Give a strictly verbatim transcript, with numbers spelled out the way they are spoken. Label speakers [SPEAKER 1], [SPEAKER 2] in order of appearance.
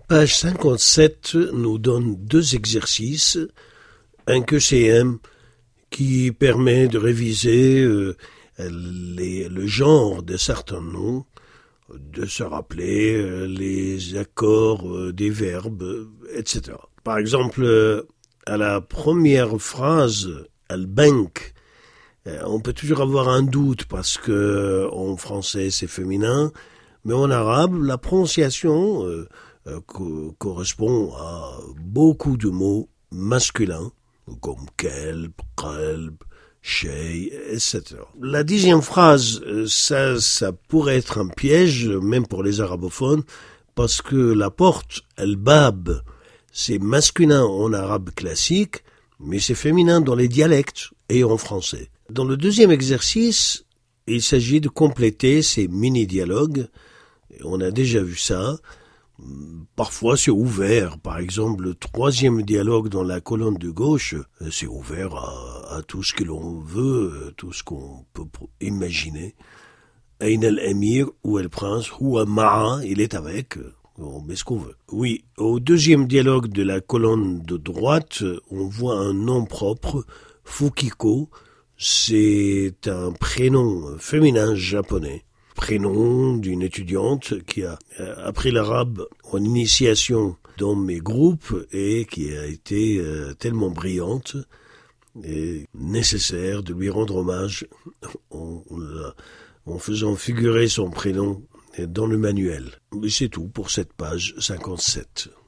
[SPEAKER 1] Page cinquante-sept nous donne deux exercices, un Q C M qui permet de réviser euh, les, le genre de certains noms, de se rappeler euh, les accords euh, des verbes, et cetera. Par exemple, euh, à la première phrase, al-bank, euh, on peut toujours avoir un doute parce que en français c'est féminin, mais en arabe, la prononciation euh, euh, co- correspond à beaucoup de mots masculins, comme kelb, qalb, shay, et cetera. La dixième phrase, euh, ça, ça pourrait être un piège, même pour les arabophones, parce que la porte, al-bab, c'est masculin en arabe classique, mais c'est féminin dans les dialectes et en français. Dans le deuxième exercice, il s'agit de compléter ces mini-dialogues. On a déjà vu ça. Parfois c'est ouvert. Par exemple, le troisième dialogue dans la colonne de gauche, c'est ouvert à, à tout ce que l'on veut, tout ce qu'on peut imaginer. Ayn al-Amir, ou el prince, ou Ma'a, il est avec. On met ce qu'on veut. Oui, au deuxième dialogue de la colonne de droite, on voit un nom propre, Fukiko. C'est un prénom féminin japonais. Prénom d'une étudiante qui a appris l'arabe en initiation dans mes groupes et qui a été euh, tellement brillante et nécessaire de lui rendre hommage en, en faisant figurer son prénom dans le manuel. Mais c'est tout pour cette page cinquante-sept.